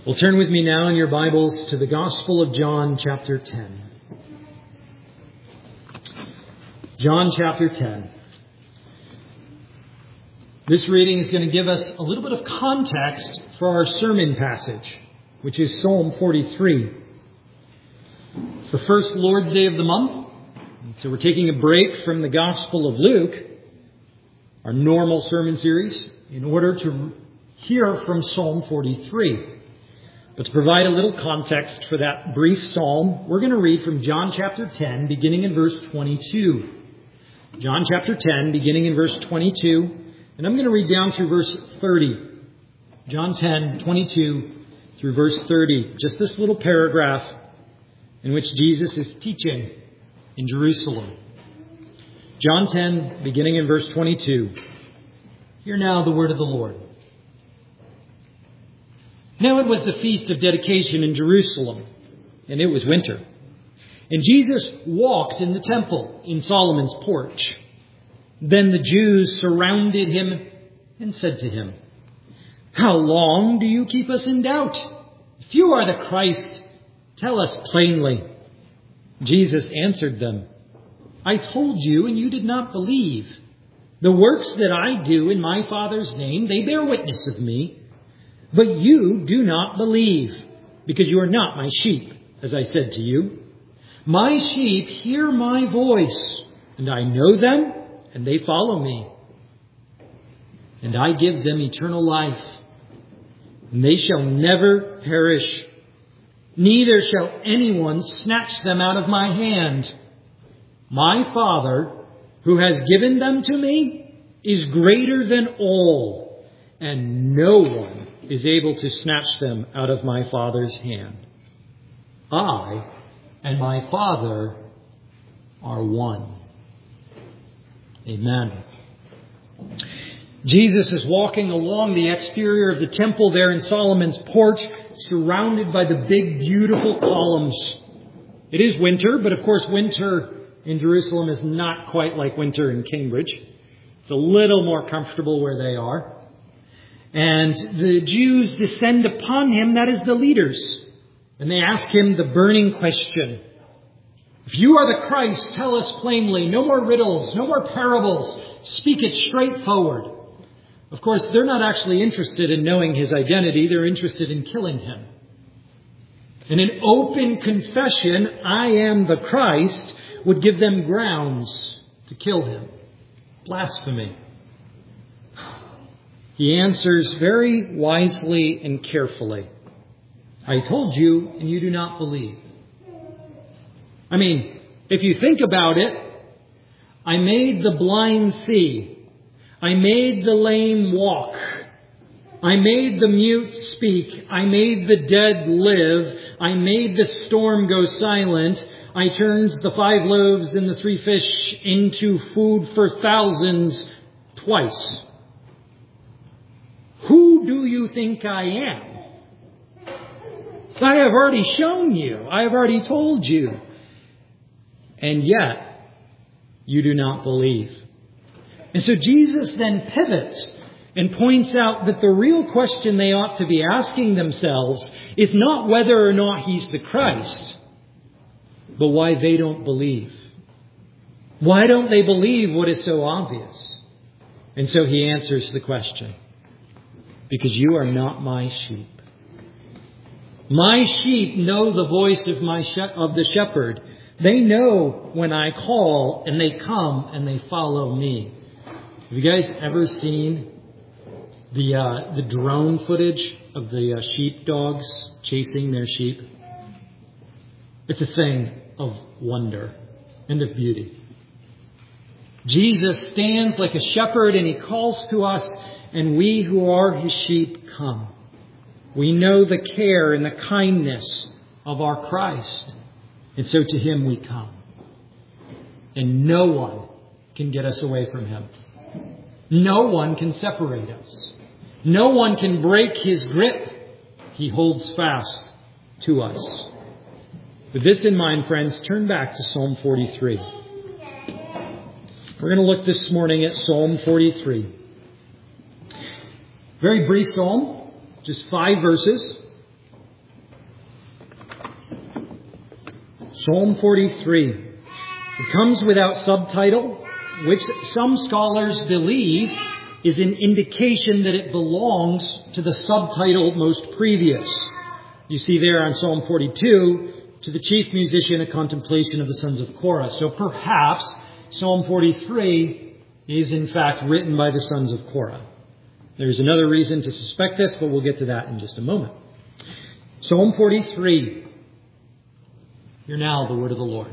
Well, turn with me now in your Bibles to the Gospel of John, chapter 10. John, chapter 10. This reading is going to give us a little bit of context for our sermon passage, which is Psalm 43. It's the first Lord's Day of the month, so we're taking a break from the Gospel of Luke, our normal sermon series, in order to hear from Psalm 43. But to provide a little context for that brief psalm, we're going to read from John chapter 10, beginning in verse 22. John chapter 10, beginning in verse 22, and I'm going to read down through verse 30. John 10, 22 through verse 30. Just this little paragraph in which Jesus is teaching in Jerusalem. John 10, beginning in verse 22. Hear now the word of the Lord. Now it was the feast of dedication in Jerusalem, and it was winter. And Jesus walked in the temple in Solomon's porch. Then the Jews surrounded him and said to him, "How long do you keep us in doubt? If you are the Christ, tell us plainly." Jesus answered them, "I told you, and you did not believe. The works that I do in my Father's name, they bear witness of me. But you do not believe, because you are not my sheep, as I said to you. My sheep hear my voice, and I know them, and they follow me. And I give them eternal life, and they shall never perish. Neither shall anyone snatch them out of my hand. My Father, who has given them to me, is greater than all, and no one is able to snatch them out of my Father's hand. I and my Father are one." Amen. Jesus is walking along the exterior of the temple there in Solomon's porch, surrounded by the big, beautiful columns. It is winter, but of course winter in Jerusalem is not quite like winter in Cambridge. It's a little more comfortable where they are. And the Jews descend upon him, that is the leaders, and they ask him the burning question. "If you are the Christ, tell us plainly. No more riddles, no more parables. Speak it straightforward." Of course, they're not actually interested in knowing his identity. They're interested in killing him. And an open confession, "I am the Christ," would give them grounds to kill him. Blasphemy. He answers very wisely and carefully. "I told you, and you do not believe." I mean, if you think about it, I made the blind see. I made the lame walk. I made the mute speak. I made the dead live. I made the storm go silent. I turned the 5 loaves and the 3 fish into food for thousands twice. Who do you think I am? I have already shown you. I have already told you. And yet, you do not believe. And so Jesus then pivots and points out that the real question they ought to be asking themselves is not whether or not he's the Christ, but why they don't believe. Why don't they believe what is so obvious? And so he answers the question. "Because you are not my sheep. My sheep know the voice of the shepherd. They know when I call, and they come and they follow me." Have you guys ever seen the drone footage of the sheepdogs chasing their sheep? It's a thing of wonder and of beauty. Jesus stands like a shepherd and he calls to us, and we who are his sheep come. We know the care and the kindness of our Christ. And so to him we come. And no one can get us away from him. No one can separate us. No one can break his grip. He holds fast to us. With this in mind, friends, turn back to Psalm 43. We're going to look this morning at Psalm 43. Very brief psalm, just 5 verses. Psalm 43. It comes without subtitle, which some scholars believe is an indication that it belongs to the subtitle most previous. You see there on Psalm 42, to the chief musician, a contemplation of the sons of Korah. So perhaps Psalm 43 is in fact written by the sons of Korah. There's another reason to suspect this, but we'll get to that in just a moment. Psalm 43. Hear now the word of the Lord.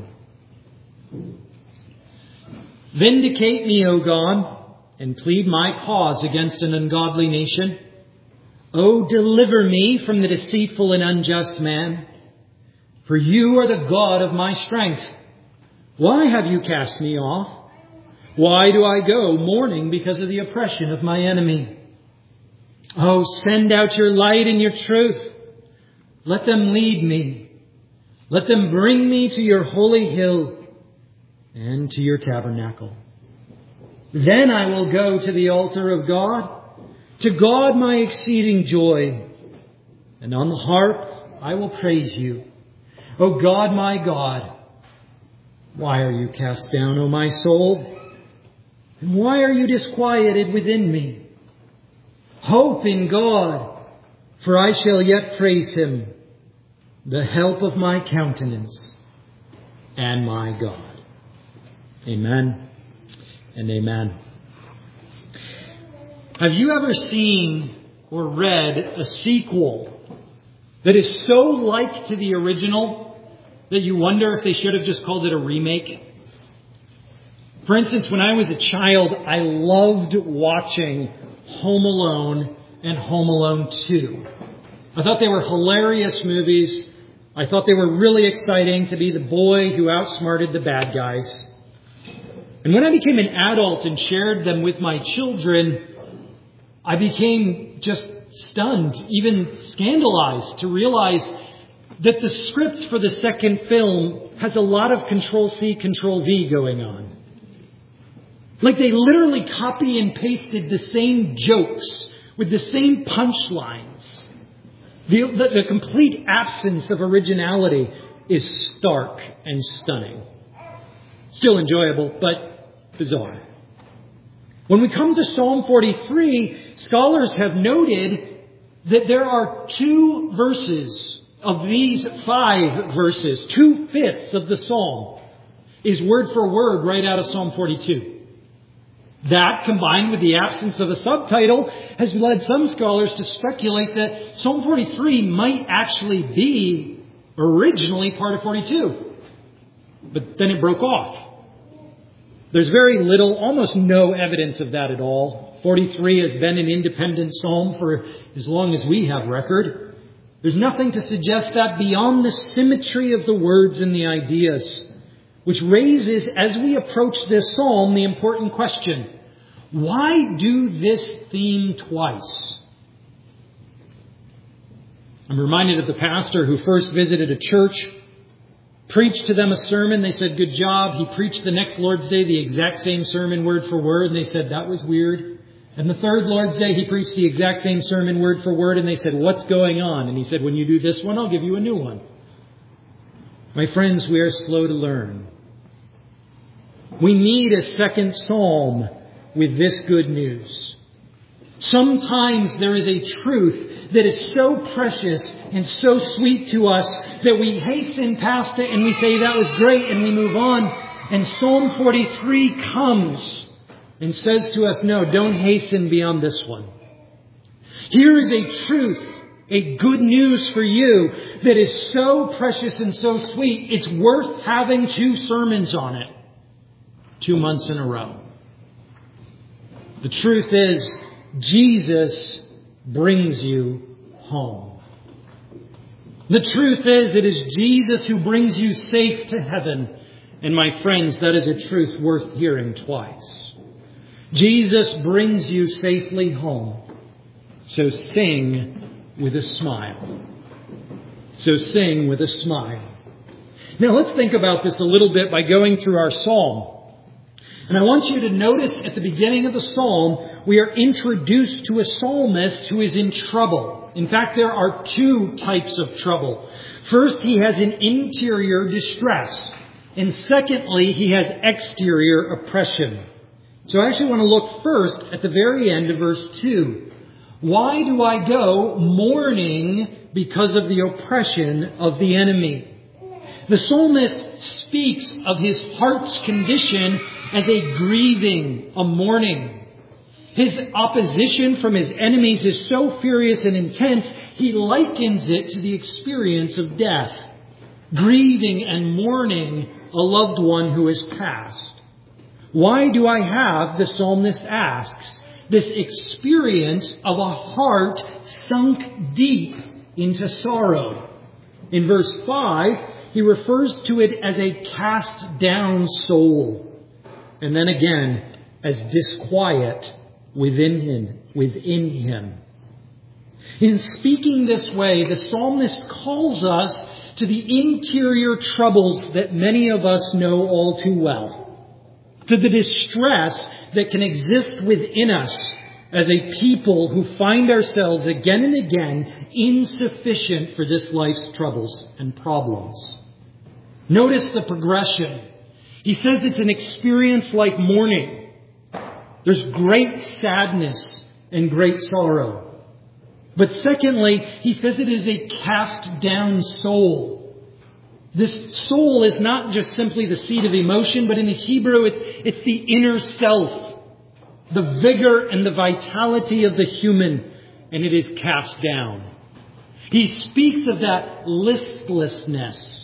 Vindicate me, O God, and plead my cause against an ungodly nation. O deliver me from the deceitful and unjust man. For you are the God of my strength. Why have you cast me off? Why do I go mourning because of the oppression of my enemy? Oh, send out your light and your truth. Let them lead me. Let them bring me to your holy hill and to your tabernacle. Then I will go to the altar of God, to God my exceeding joy. And on the harp I will praise you. O God, my God, why are you cast down, O my soul? And why are you disquieted within me? Hope in God, for I shall yet praise him, the help of my countenance and my God. Amen and amen. Have you ever seen or read a sequel that is so like to the original that you wonder if they should have just called it a remake? For instance, when I was a child, I loved watching Home Alone and Home Alone 2. I thought they were hilarious movies. I thought they were really exciting to be the boy who outsmarted the bad guys. And when I became an adult and shared them with my children, I became just stunned, even scandalized, to realize that the script for the second film has a lot of Control-C, Control-V going on. Like they literally copy and pasted the same jokes with the same punchlines. The complete absence of originality is stark and stunning. Still enjoyable, but bizarre. When we come to Psalm 43, scholars have noted that there are 2 verses of these 5 verses, 2/5 of the psalm, is word for word right out of Psalm 42. That, combined with the absence of a subtitle, has led some scholars to speculate that Psalm 43 might actually be originally part of 42. But then it broke off. There's very little, almost no evidence of that at all. 43 has been an independent psalm for as long as we have record. There's nothing to suggest that beyond the symmetry of the words and the ideas, which raises, as we approach this psalm, the important question: why do this theme twice? I'm reminded of the pastor who first visited a church, preached to them a sermon. They said, "Good job." He preached the next Lord's Day the exact same sermon word for word, and they said, "That was weird." And the third Lord's Day he preached the exact same sermon word for word, and they said, "What's going on?" And he said, "When you do this one, I'll give you a new one." My friends, we are slow to learn. We need a second psalm with this good news. Sometimes there is a truth that is so precious and so sweet to us that we hasten past it and we say, "That was great," and we move on. And Psalm 43 comes and says to us, "No, don't hasten beyond this one. Here is a truth, a good news for you that is so precious and so sweet, it's worth having 2 sermons on it, 2 months in a row." The truth is, Jesus brings you home. The truth is, it is Jesus who brings you safe to heaven. And my friends, that is a truth worth hearing twice. Jesus brings you safely home. So sing with a smile. So sing with a smile. Now let's think about this a little bit by going through our psalm. And I want you to notice at the beginning of the psalm, we are introduced to a psalmist who is in trouble. In fact, there are two types of trouble. First, he has an interior distress. And secondly, he has exterior oppression. So I actually want to look first at the very end of verse 2. Why do I go mourning because of the oppression of the enemy? The psalmist speaks of his heart's condition as a grieving, a mourning. His opposition from his enemies is so furious and intense, he likens it to the experience of death, grieving and mourning a loved one who has passed. Why do I have, the psalmist asks, this experience of a heart sunk deep into sorrow? In verse 5, he refers to it as a cast down soul. And then again, as disquiet within him. In speaking this way, the psalmist calls us to the interior troubles that many of us know all too well, to the distress that can exist within us as a people who find ourselves again and again insufficient for this life's troubles and problems. Notice the progression. He says it's an experience like mourning. There's great sadness and great sorrow. But secondly, he says it is a cast down soul. This soul is not just simply the seat of emotion, but in the Hebrew it's the inner self, the vigor and the vitality of the human, and it is cast down. He speaks of that listlessness,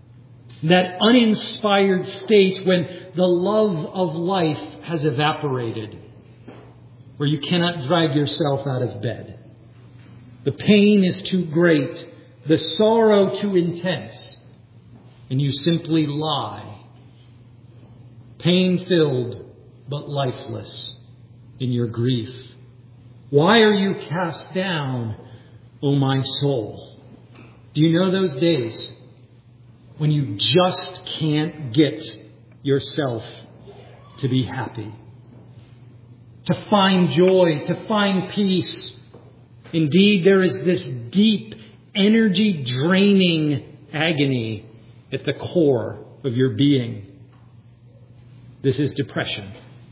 that uninspired state when the love of life has evaporated, where you cannot drag yourself out of bed. The pain is too great, the sorrow too intense, and you simply lie, pain-filled but lifeless in your grief. Why are you cast down, O my soul? Do you know those days when you just can't get yourself to be happy, to find joy, to find peace? Indeed, there is this deep, energy-draining agony at the core of your being. This is depression.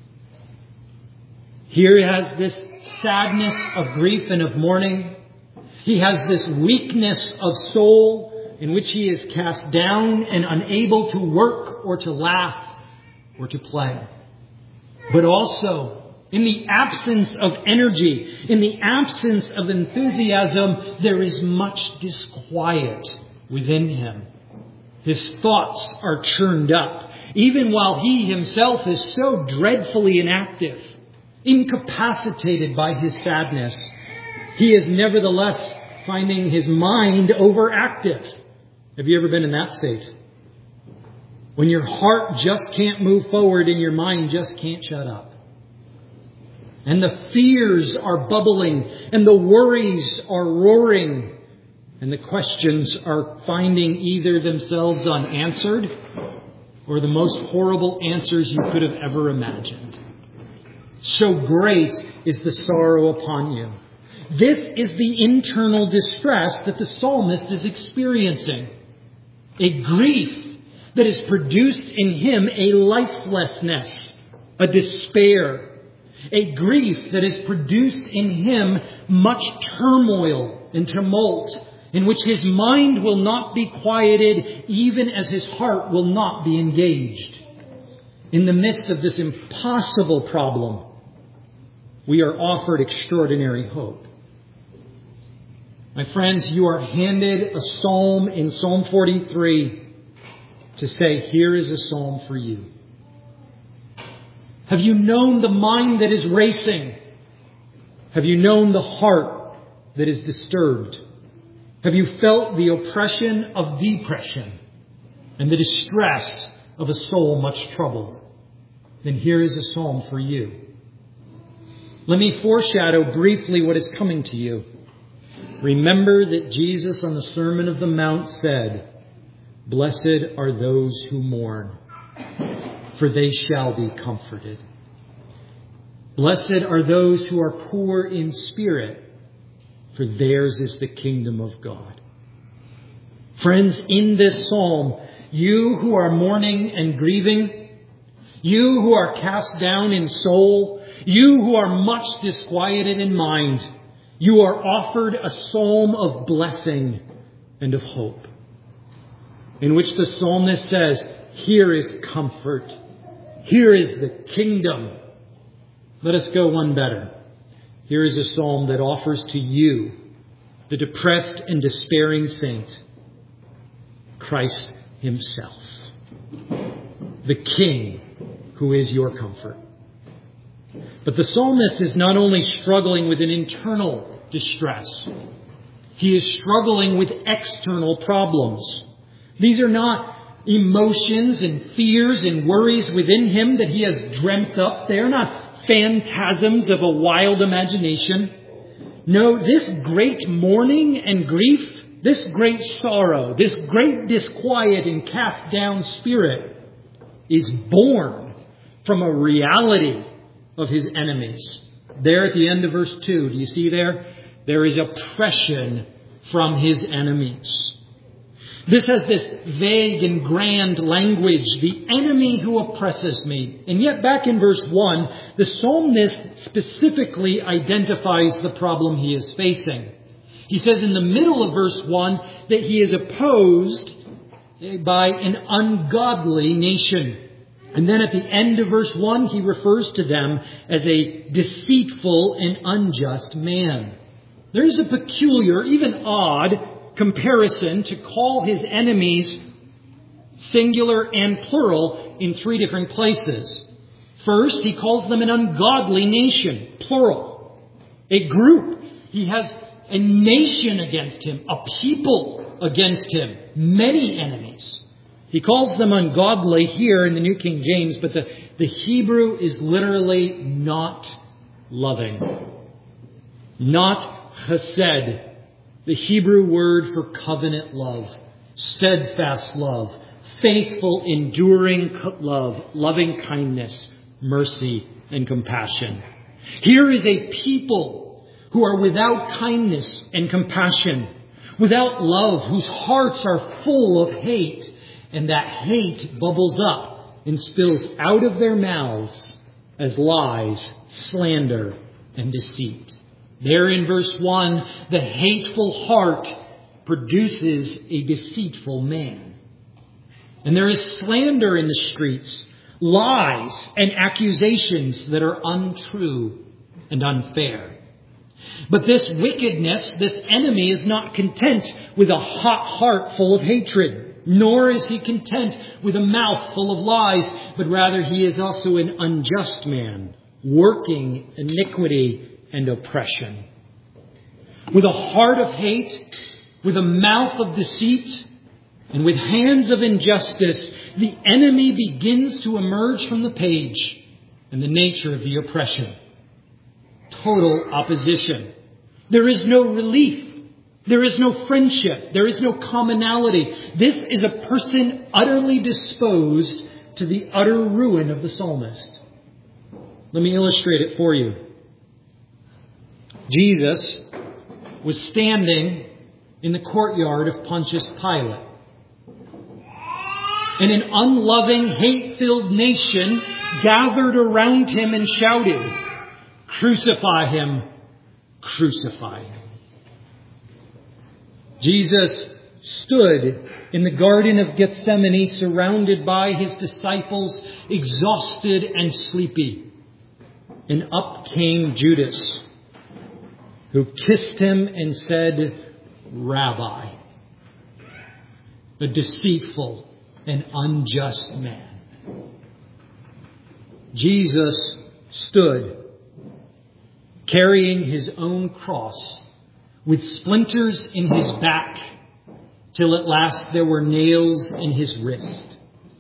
Here he has this sadness of grief and of mourning. He has this weakness of soul in which he is cast down and unable to work or to laugh or to play. But also, in the absence of energy, in the absence of enthusiasm, there is much disquiet within him. His thoughts are churned up, even while he himself is so dreadfully inactive, incapacitated by his sadness. He is nevertheless finding his mind overactive. Have you ever been in that state? When your heart just can't move forward and your mind just can't shut up. And the fears are bubbling and the worries are roaring and the questions are finding either themselves unanswered or the most horrible answers you could have ever imagined. So great is the sorrow upon you. This is the internal distress that the psalmist is experiencing. A grief that has produced in him a lifelessness, a despair. A grief that has produced in him much turmoil and tumult, in which his mind will not be quieted, even as his heart will not be engaged. In the midst of this impossible problem, we are offered extraordinary hope. My friends, you are handed a psalm in Psalm 43 to say, here is a psalm for you. Have you known the mind that is racing? Have you known the heart that is disturbed? Have you felt the oppression of depression and the distress of a soul much troubled? Then here is a psalm for you. Let me foreshadow briefly what is coming to you. Remember that Jesus on the Sermon of the Mount said, "Blessed are those who mourn, for they shall be comforted. Blessed are those who are poor in spirit, for theirs is the kingdom of God. Friends, in this psalm, you who are mourning and grieving, you who are cast down in soul, you who are much disquieted in mind, you are offered a psalm of blessing and of hope, in which the psalmist says, here is comfort, here is the kingdom. Let us go one better. Here is a psalm that offers to you, the depressed and despairing saint, Christ himself, the King who is your comfort. But the psalmist is not only struggling with an internal distress, he is struggling with external problems. These are not emotions and fears and worries within him that he has dreamt up. They are not phantasms of a wild imagination. No, this great mourning and grief, this great sorrow, this great disquiet and cast down spirit is born from a reality of his enemies. There at the end of verse 2, do you see there? There is oppression from his enemies. This has this vague and grand language, the enemy who oppresses me. And yet back in verse 1, the psalmist specifically identifies the problem he is facing. He says in the middle of verse 1 that he is opposed by an ungodly nation. And then at the end of verse 1, he refers to them as a deceitful and unjust man. There is a peculiar, even odd, comparison to call his enemies singular and plural in three different places. First, he calls them an ungodly nation, plural. A group. He has a nation against him, a people against him, many enemies. He calls them ungodly here in the New King James, but the Hebrew is literally not loving. Not chesed. The Hebrew word for covenant love, steadfast love, faithful, enduring love, loving kindness, mercy, and compassion. Here is a people who are without kindness and compassion, without love, whose hearts are full of hate, and that hate bubbles up and spills out of their mouths as lies, slander, and deceit. There in verse 1, the hateful heart produces a deceitful man. And there is slander in the streets, lies and accusations that are untrue and unfair. But this wickedness, this enemy, is not content with a hot heart full of hatred, nor is he content with a mouth full of lies, but rather he is also an unjust man, working iniquity and oppression. With a heart of hate, with a mouth of deceit, and with hands of injustice, the enemy begins to emerge from the page and the nature of the oppression. Total opposition. There is no relief. There is no friendship. There is no commonality. This is a person utterly disposed to the utter ruin of the psalmist. Let me illustrate it for you. Jesus was standing in the courtyard of Pontius Pilate. And an unloving, hate-filled nation gathered around him and shouted, "Crucify him! Crucify him!" Jesus stood in the Garden of Gethsemane surrounded by his disciples, exhausted and sleepy. And up came Judas, who kissed him and said, "Rabbi," a deceitful and unjust man. Jesus stood carrying his own cross with splinters in his back till at last there were nails in his wrist.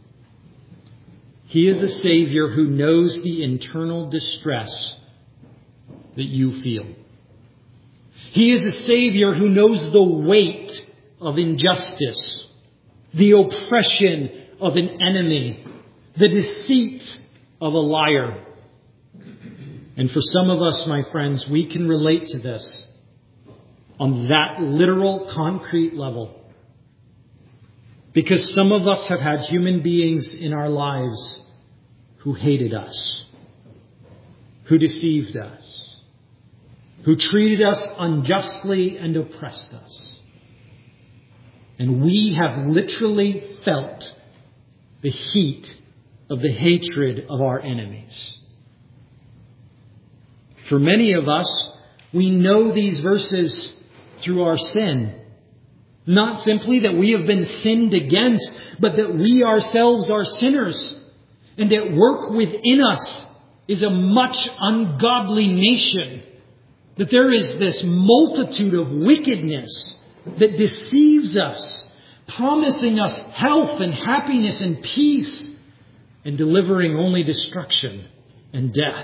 He is a Savior who knows the internal distress that you feel. He is a Savior who knows the weight of injustice, the oppression of an enemy, the deceit of a liar. And for some of us, my friends, we can relate to this on that literal, concrete level. Because some of us have had human beings in our lives who hated us, who deceived us, who treated us unjustly and oppressed us. And we have literally felt the heat of the hatred of our enemies. For many of us, we know these verses through our sin. Not simply that we have been sinned against, but that we ourselves are sinners. And at work within us is a much ungodly nation. That there is this multitude of wickedness that deceives us, promising us health and happiness and peace, and delivering only destruction and death.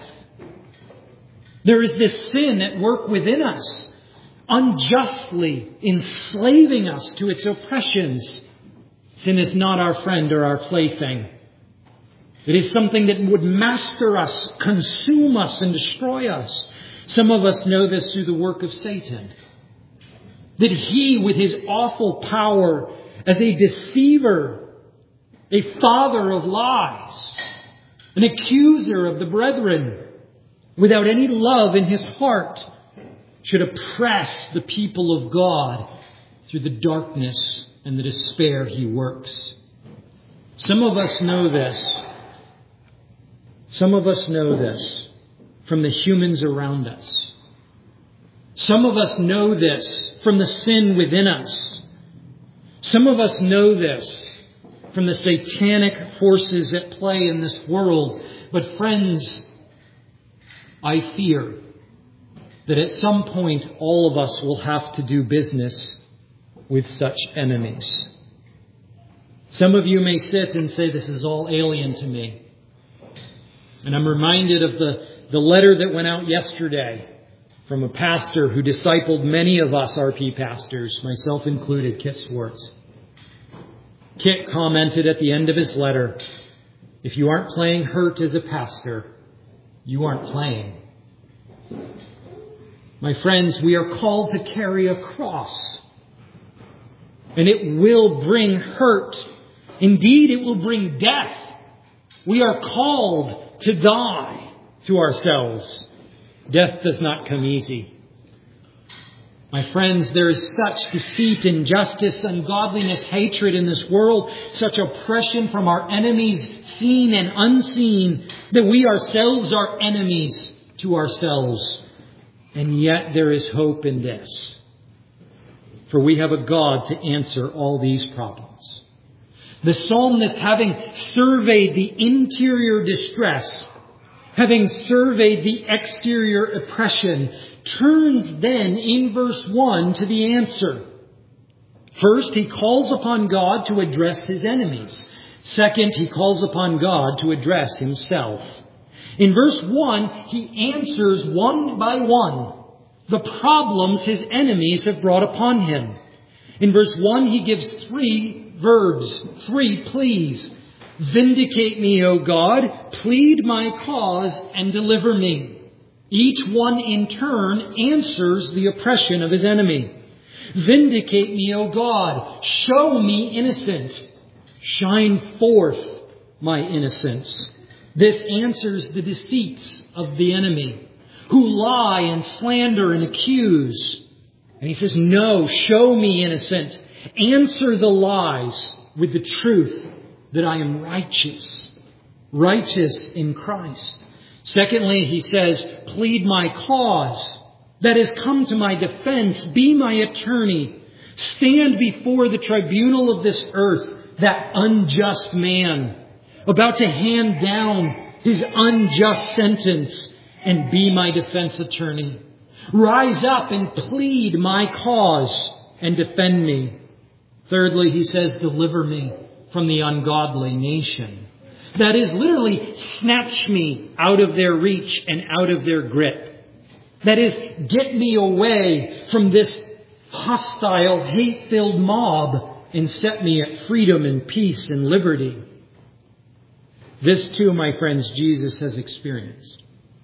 There is this sin at work within us, unjustly enslaving us to its oppressions. Sin is not our friend or our plaything. It is something that would master us, consume us, and destroy us. Some of us know this through the work of Satan. That he, with his awful power as a deceiver, a father of lies, an accuser of the brethren, without any love in his heart, should oppress the people of God through the darkness and the despair he works. Some of us know this. Some of us know this from the humans around us. Some of us know this from the sin within us. Some of us know this from the satanic forces at play in this world. But friends, I fear that at some point all of us will have to do business with such enemies. Some of you may sit and say, this is all alien to me. And I'm reminded of the letter that went out yesterday from a pastor who discipled many of us RP pastors, myself included, Kit Swartz. Kit commented at the end of his letter, if you aren't playing hurt as a pastor, you aren't playing. My friends, we are called to carry a cross. And it will bring hurt. Indeed, it will bring death. We are called to die to ourselves. Death does not come easy. My friends, there is such deceit, injustice, ungodliness, hatred in this world, such oppression from our enemies, seen and unseen, that we ourselves are enemies to ourselves. And yet there is hope in this. For we have a God to answer all these problems. The psalmist, having surveyed the interior distress, having surveyed the exterior oppression, turns then in verse 1 to the answer. First, he calls upon God to address his enemies. Second, he calls upon God to address himself. In verse 1, he answers one by one the problems his enemies have brought upon him. In verse 1, he gives 3 verbs, 3 pleas. Vindicate me, O God, plead my cause, and deliver me. Each one in turn answers the oppression of his enemy. Vindicate me, O God, show me innocent. Shine forth my innocence. This answers the deceits of the enemy, who lie and slander and accuse. And he says, no, show me innocent. Answer the lies with the truth that I am righteous. Righteous in Christ. Secondly, he says, plead my cause. That is, come to my defense. Be my attorney. Stand before the tribunal of this earth, that unjust man, about to hand down his unjust sentence, and be my defense attorney. Rise up and plead my cause and defend me. Thirdly, he says, deliver me from the ungodly nation. That is, literally, snatch me out of their reach and out of their grip. That is, get me away from this hostile, hate-filled mob and set me at freedom and peace and liberty. This too, my friends, Jesus has experienced.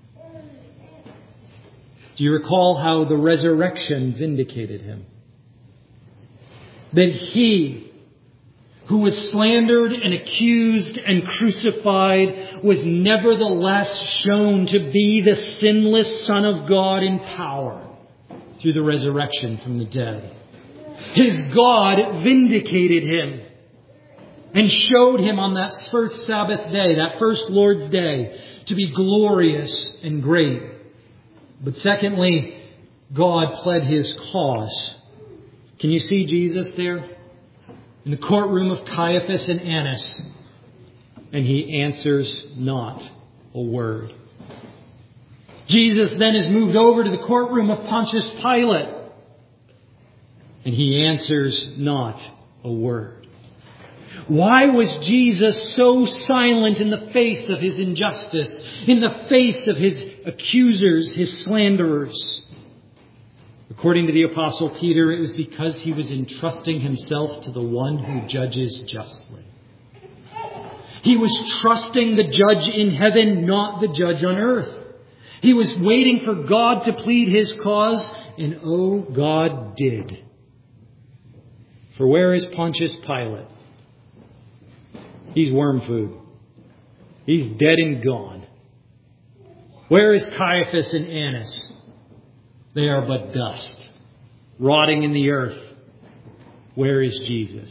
Do you recall how the resurrection vindicated him? That he, who was slandered and accused and crucified, was nevertheless shown to be the sinless Son of God in power through the resurrection from the dead. His God vindicated him and showed him on that first Sabbath day, that first Lord's Day, to be glorious and great. But secondly, God pled his cause. Can you see Jesus there? In the courtroom of Caiaphas and Annas. And he answers not a word. Jesus then is moved over to the courtroom of Pontius Pilate. And he answers not a word. Why was Jesus so silent in the face of his injustice, in the face of his accusers, his slanderers? According to the Apostle Peter, it was because he was entrusting himself to the one who judges justly. He was trusting the judge in heaven, not the judge on earth. He was waiting for God to plead his cause, and oh, God did. For where is Pontius Pilate? He's worm food. He's dead and gone. Where is Caiaphas and Annas? They are but dust, rotting in the earth. Where is Jesus?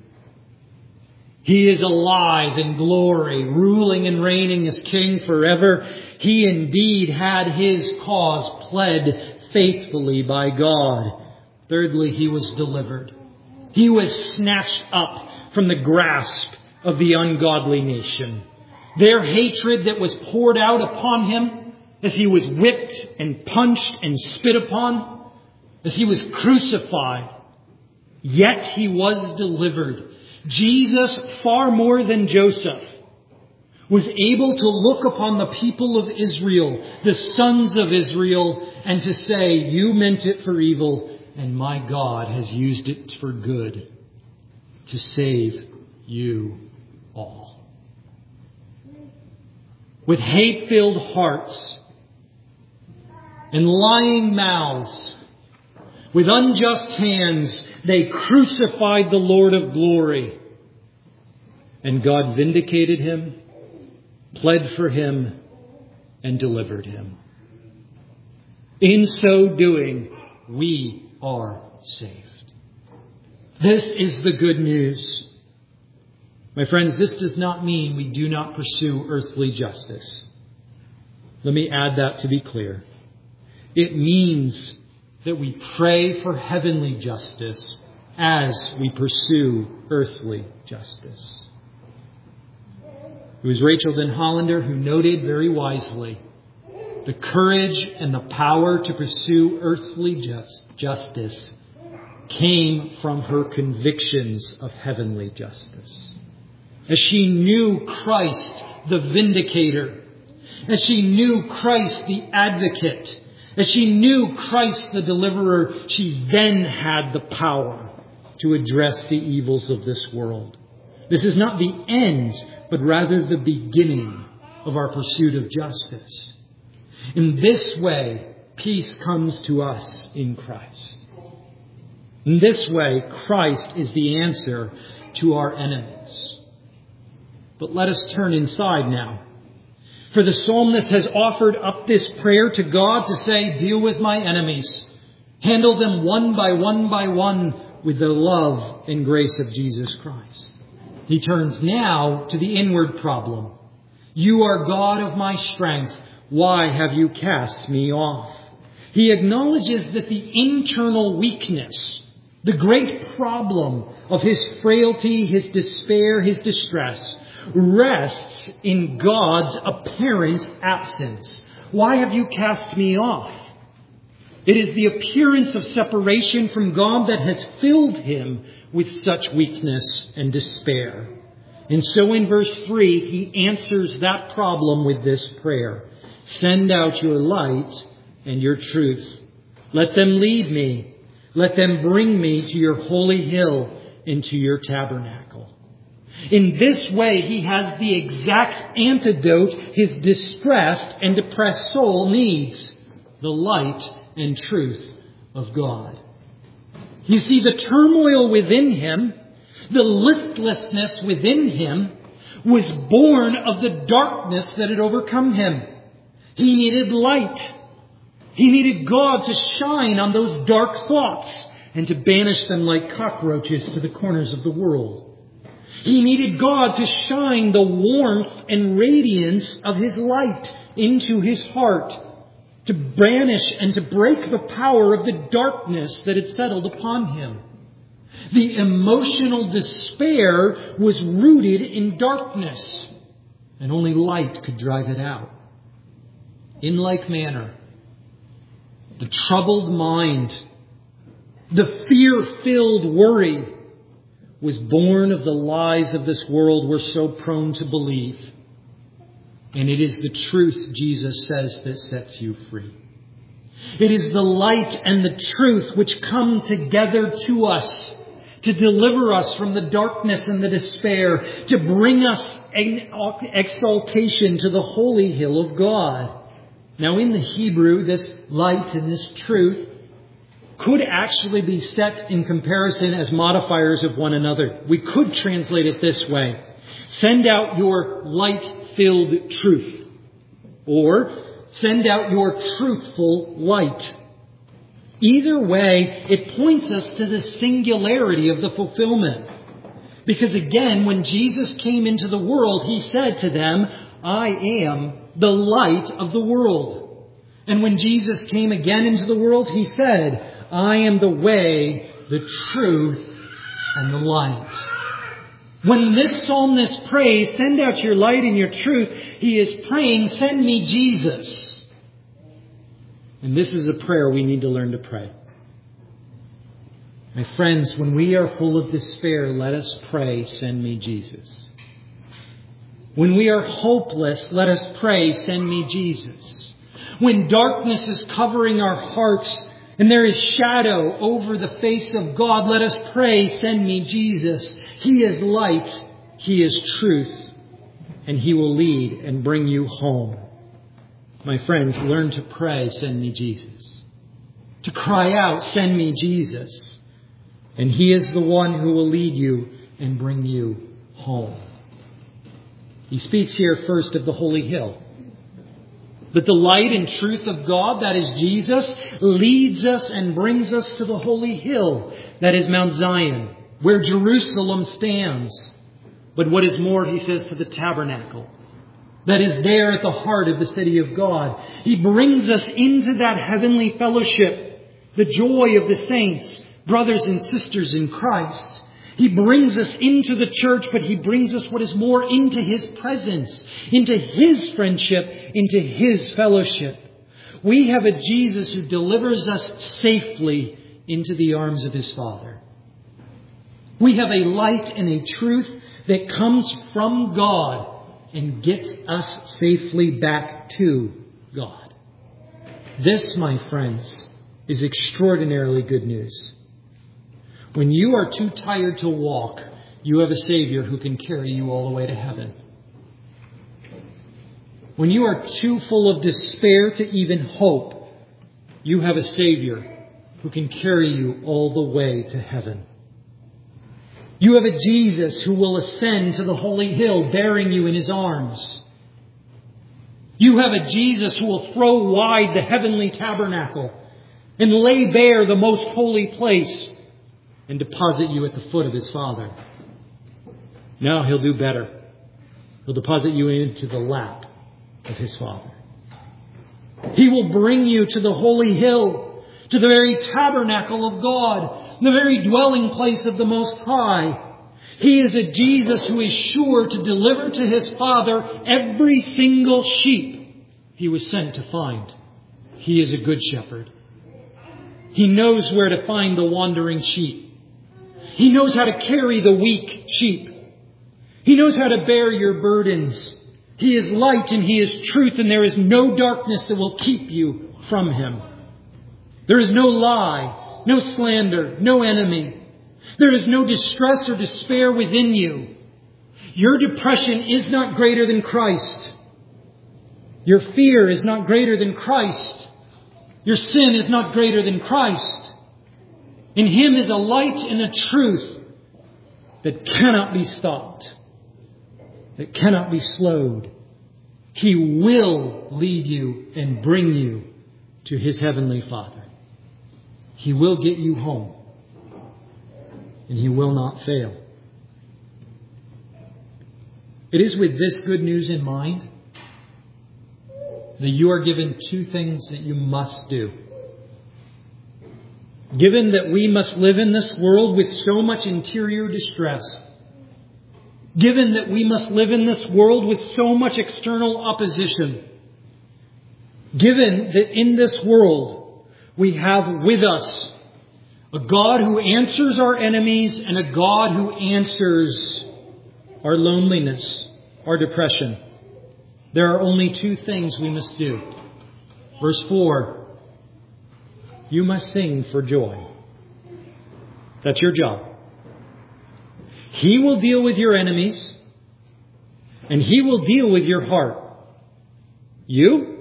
He is alive in glory, ruling and reigning as King forever. He indeed had his cause pled faithfully by God. Thirdly, he was delivered. He was snatched up from the grasp of the ungodly nation. Their hatred that was poured out upon him as he was whipped and punched and spit upon, as he was crucified, yet he was delivered. Jesus, far more than Joseph, was able to look upon the people of Israel, the sons of Israel, and to say, you meant it for evil, and my God has used it for good to save you all. With hate-filled hearts and lying mouths, with unjust hands, they crucified the Lord of glory. And God vindicated him, pled for him, and delivered him. In so doing, we are saved. This is the good news. My friends, this does not mean we do not pursue earthly justice. Let me add that to be clear. It means that we pray for heavenly justice as we pursue earthly justice. It was Rachel Den Hollander who noted very wisely, the courage and the power to pursue earthly justice came from her convictions of heavenly justice. As she knew Christ, the vindicator, as she knew Christ, the advocate, as she knew Christ, the deliverer, she then had the power to address the evils of this world. This is not the end, but rather the beginning of our pursuit of justice. In this way, peace comes to us in Christ. In this way, Christ is the answer to our enemies. But let us turn inside now. For the psalmist has offered up this prayer to God to say, deal with my enemies. Handle them one by one with the love and grace of Jesus Christ. He turns now to the inward problem. You are God of my strength. Why have you cast me off? He acknowledges that the internal weakness, the great problem of his frailty, his despair, his distress, rests in God's apparent absence. Why have you cast me off? It is the appearance of separation from God that has filled him with such weakness and despair. And so in verse 3, he answers that problem with this prayer. Send out your light and your truth. Let them lead me. Let them bring me to your holy hill and to your tabernacle. In this way, he has the exact antidote his distressed and depressed soul needs: the light and truth of God. You see, the turmoil within him, the listlessness within him, was born of the darkness that had overcome him. He needed light. He needed God to shine on those dark thoughts and to banish them like cockroaches to the corners of the world. He needed God to shine the warmth and radiance of his light into his heart, to banish and to break the power of the darkness that had settled upon him. The emotional despair was rooted in darkness, and only light could drive it out. In like manner, the troubled mind, the fear-filled worry, was born of the lies of this world we're so prone to believe. And it is the truth, Jesus says, that sets you free. It is the light and the truth which come together to us to deliver us from the darkness and the despair, to bring us an exaltation to the holy hill of God. Now in the Hebrew, this light and this truth could actually be set in comparison as modifiers of one another. We could translate it this way: send out your light-filled truth, or send out your truthful light. Either way, it points us to the singularity of the fulfillment. Because again, when Jesus came into the world, he said to them, "I am the light of the world." And when Jesus came again into the world, he said, "I am the way, the truth, and the light." When this psalmist prays, "Send out your light and your truth," he is praying, "Send me Jesus." And this is a prayer we need to learn to pray. My friends, when we are full of despair, let us pray, "Send me Jesus." When we are hopeless, let us pray, "Send me Jesus." When darkness is covering our hearts and there is shadow over the face of God, let us pray, "Send me Jesus." He is light, He is truth, and He will lead and bring you home. My friends, learn to pray, "Send me Jesus." To cry out, "Send me Jesus." And He is the one who will lead you and bring you home. He speaks here first of the holy hill. But the light and truth of God, that is Jesus, leads us and brings us to the holy hill, that is Mount Zion, where Jerusalem stands. But what is more, he says, to the tabernacle, that is there at the heart of the city of God. He brings us into that heavenly fellowship, the joy of the saints, brothers and sisters in Christ. He brings us into the church, but He brings us, what is more, into His presence, into His friendship, into His fellowship. We have a Jesus who delivers us safely into the arms of His Father. We have a light and a truth that comes from God and gets us safely back to God. This, my friends, is extraordinarily good news. When you are too tired to walk, you have a Savior who can carry you all the way to heaven. When you are too full of despair to even hope, you have a Savior who can carry you all the way to heaven. You have a Jesus who will ascend to the holy hill bearing you in His arms. You have a Jesus who will throw wide the heavenly tabernacle and lay bare the most holy place and deposit you at the foot of His Father. Now He'll do better. He'll deposit you into the lap of His Father. He will bring you to the holy hill, to the very tabernacle of God, the very dwelling place of the Most High. He is a Jesus who is sure to deliver to His Father every single sheep He was sent to find. He is a good shepherd. He knows where to find the wandering sheep. He knows how to carry the weak sheep. He knows how to bear your burdens. He is light and He is truth, and there is no darkness that will keep you from Him. There is no lie, no slander, no enemy. There is no distress or despair within you. Your depression is not greater than Christ. Your fear is not greater than Christ. Your sin is not greater than Christ. In Him is a light and a truth that cannot be stopped, that cannot be slowed. He will lead you and bring you to His Heavenly Father. He will get you home, and He will not fail. It is with this good news in mind that you are given two things that you must do. Given that we must live in this world with so much interior distress, given that we must live in this world with so much external opposition, given that in this world we have with us a God who answers our enemies and a God who answers our loneliness, our depression, there are only two things we must do. Verse 4, you must sing for joy. That's your job. He will deal with your enemies, and He will deal with your heart. You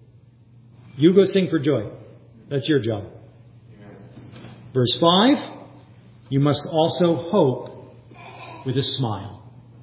go sing for joy. That's your job. Verse 5, you must also hope with a smile.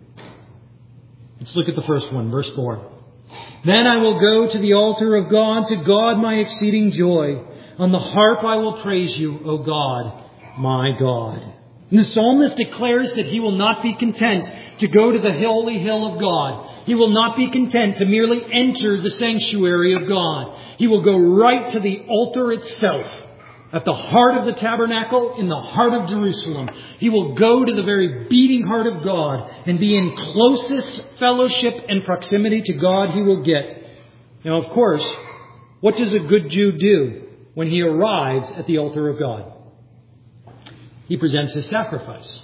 Let's look at the first one, verse 4. Then I will go to the altar of God, to God my exceeding joy. On the harp I will praise you, O God, my God. And the psalmist declares that he will not be content to go to the holy hill of God. He will not be content to merely enter the sanctuary of God. He will go right to the altar itself, at the heart of the tabernacle, in the heart of Jerusalem. He will go to the very beating heart of God and be in closest fellowship and proximity to God he will get. Now, of course, what does a good Jew do when he arrives at the altar of God? He presents his sacrifice.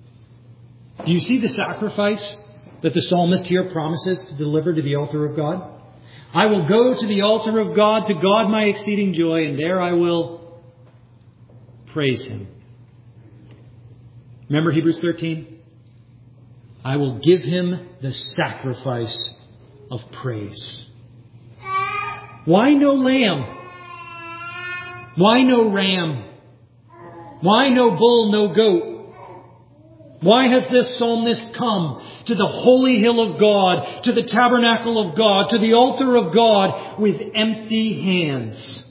Do you see the sacrifice that the psalmist here promises to deliver to the altar of God? I will go to the altar of God, to God my exceeding joy, and there I will praise Him. Remember Hebrews 13? I will give Him the sacrifice of praise. Why no lamb? Why no ram? Why no bull, no goat? Why has this psalmist come to the holy hill of God, to the tabernacle of God, to the altar of God with empty hands?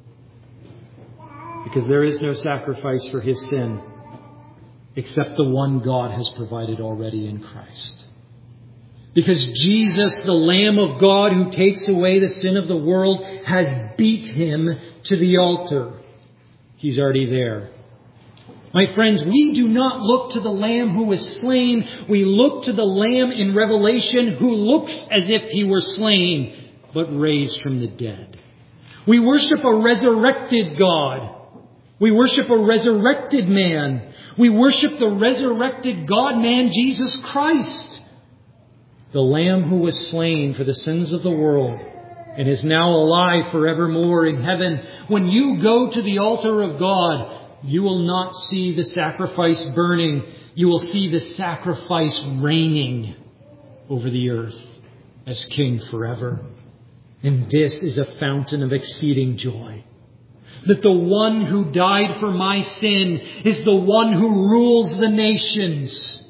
Because there is no sacrifice for his sin except the one God has provided already in Christ. Because Jesus, the Lamb of God who takes away the sin of the world, has beat Him to the altar. He's already there. My friends, we do not look to the Lamb who was slain. We look to the Lamb in Revelation who looks as if He were slain, but raised from the dead. We worship a resurrected God. We worship a resurrected man. We worship the resurrected God-man, Jesus Christ, the Lamb who was slain for the sins of the world and is now alive forevermore in heaven. When you go to the altar of God, you will not see the sacrifice burning. You will see the sacrifice reigning over the earth as King forever. And this is a fountain of exceeding joy. That the one who died for my sin is the one who rules the nations.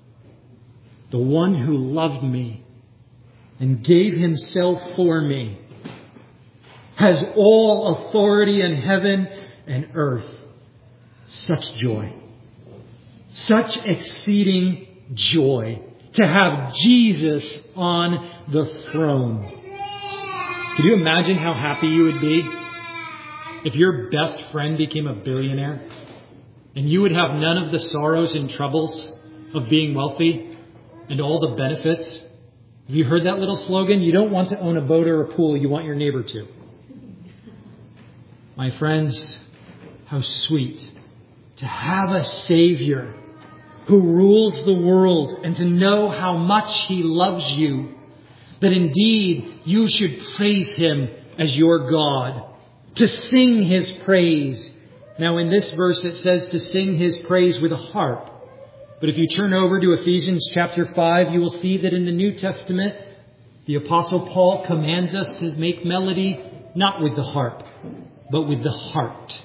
The one who loved me and gave Himself for me has all authority in heaven and earth. Such joy. Such exceeding joy to have Jesus on the throne. Could you imagine how happy you would be if your best friend became a billionaire and you would have none of the sorrows and troubles of being wealthy and all the benefits? Have you heard that little slogan? You don't want to own a boat or a pool, you want your neighbor to. My friends, how sweet to have a Savior who rules the world and to know how much He loves you, that indeed you should praise Him as your God, to sing His praise. Now in this verse it says to sing His praise with a harp. But if you turn over to Ephesians chapter 5, you will see that in the New Testament, the Apostle Paul commands us to make melody not with the harp, but with the heart.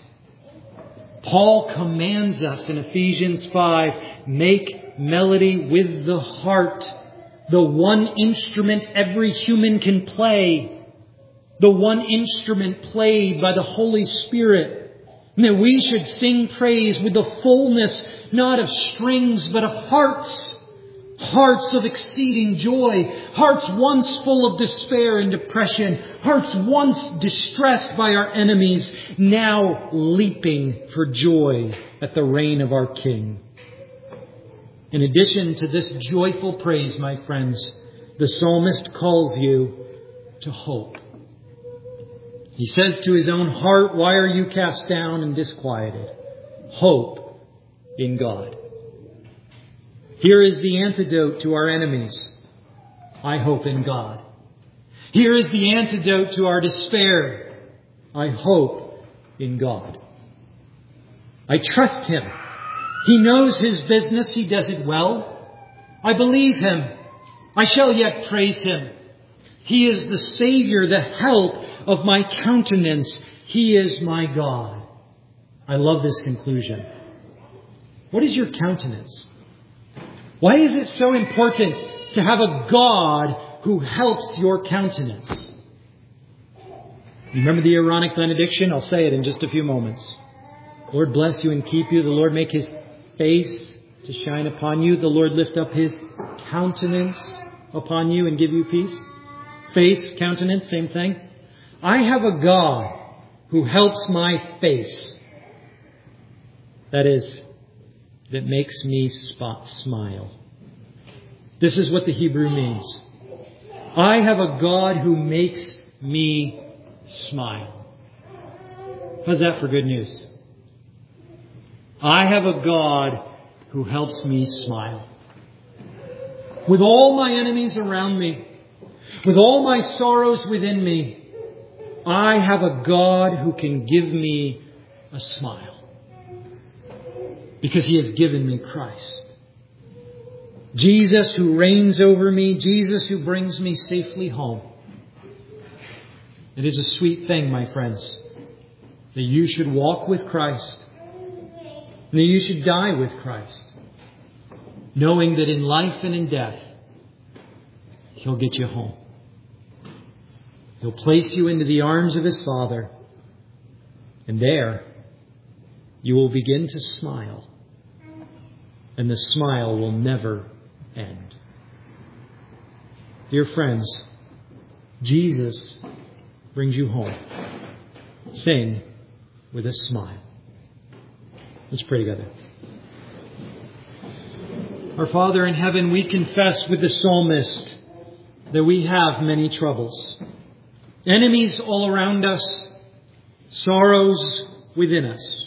Paul commands us in Ephesians 5, make melody with the heart, the one instrument every human can play, the one instrument played by the Holy Spirit. And that we should sing praise with the fullness, not of strings, but of hearts. Hearts of exceeding joy. Hearts once full of despair and depression. Hearts once distressed by our enemies, now leaping for joy at the reign of our King. In addition to this joyful praise, my friends, the psalmist calls you to hope. He says to his own heart, why are you cast down and disquieted? Hope in God. Here is the antidote to our enemies. I hope in God. Here is the antidote to our despair. I hope in God. I trust Him. He knows His business. He does it well. I believe Him. I shall yet praise Him. He is the Savior, the help of my countenance. He is my God. I love this conclusion. What is your countenance? Why is it so important to have a God who helps your countenance? Remember the Aaronic benediction? I'll say it in just a few moments. Lord bless you and keep you. The Lord make His face to shine upon you. The Lord lift up His countenance upon you and give you peace. Face, countenance, same thing. I have a God who helps my face. That is, that makes me smile. This is what the Hebrew means. I have a God who makes me smile. How's that for good news? I have a God who helps me smile. With all my enemies around me, with all my sorrows within me, I have a God who can give me a smile. Because He has given me Christ. Jesus who reigns over me. Jesus who brings me safely home. It is a sweet thing, my friends, that you should walk with Christ. And that you should die with Christ. Knowing that in life and in death, He'll get you home. He'll place you into the arms of His Father. And there, you will begin to smile. And the smile will never end. Dear friends, Jesus brings you home. Sing with a smile. Let's pray together. Our Father in heaven, we confess with the psalmist that we have many troubles. Enemies all around us, sorrows within us.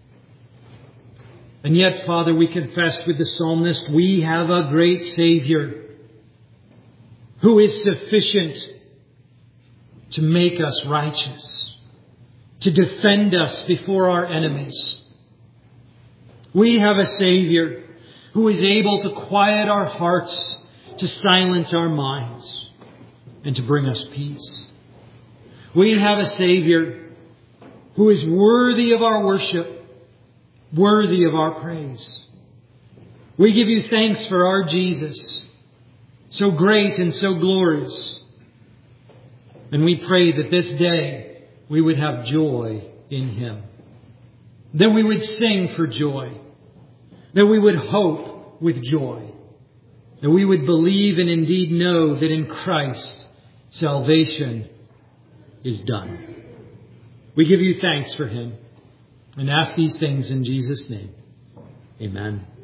And yet, Father, we confess with the psalmist, we have a great Savior who is sufficient to make us righteous, to defend us before our enemies. We have a Savior who is able to quiet our hearts, to silence our minds, and to bring us peace. We have a Savior who is worthy of our worship, worthy of our praise. We give you thanks for our Jesus, so great and so glorious. And we pray that this day we would have joy in Him. That we would sing for joy. That we would hope with joy. That we would believe and indeed know that in Christ salvation is done. We give you thanks for Him and ask these things in Jesus' name. Amen.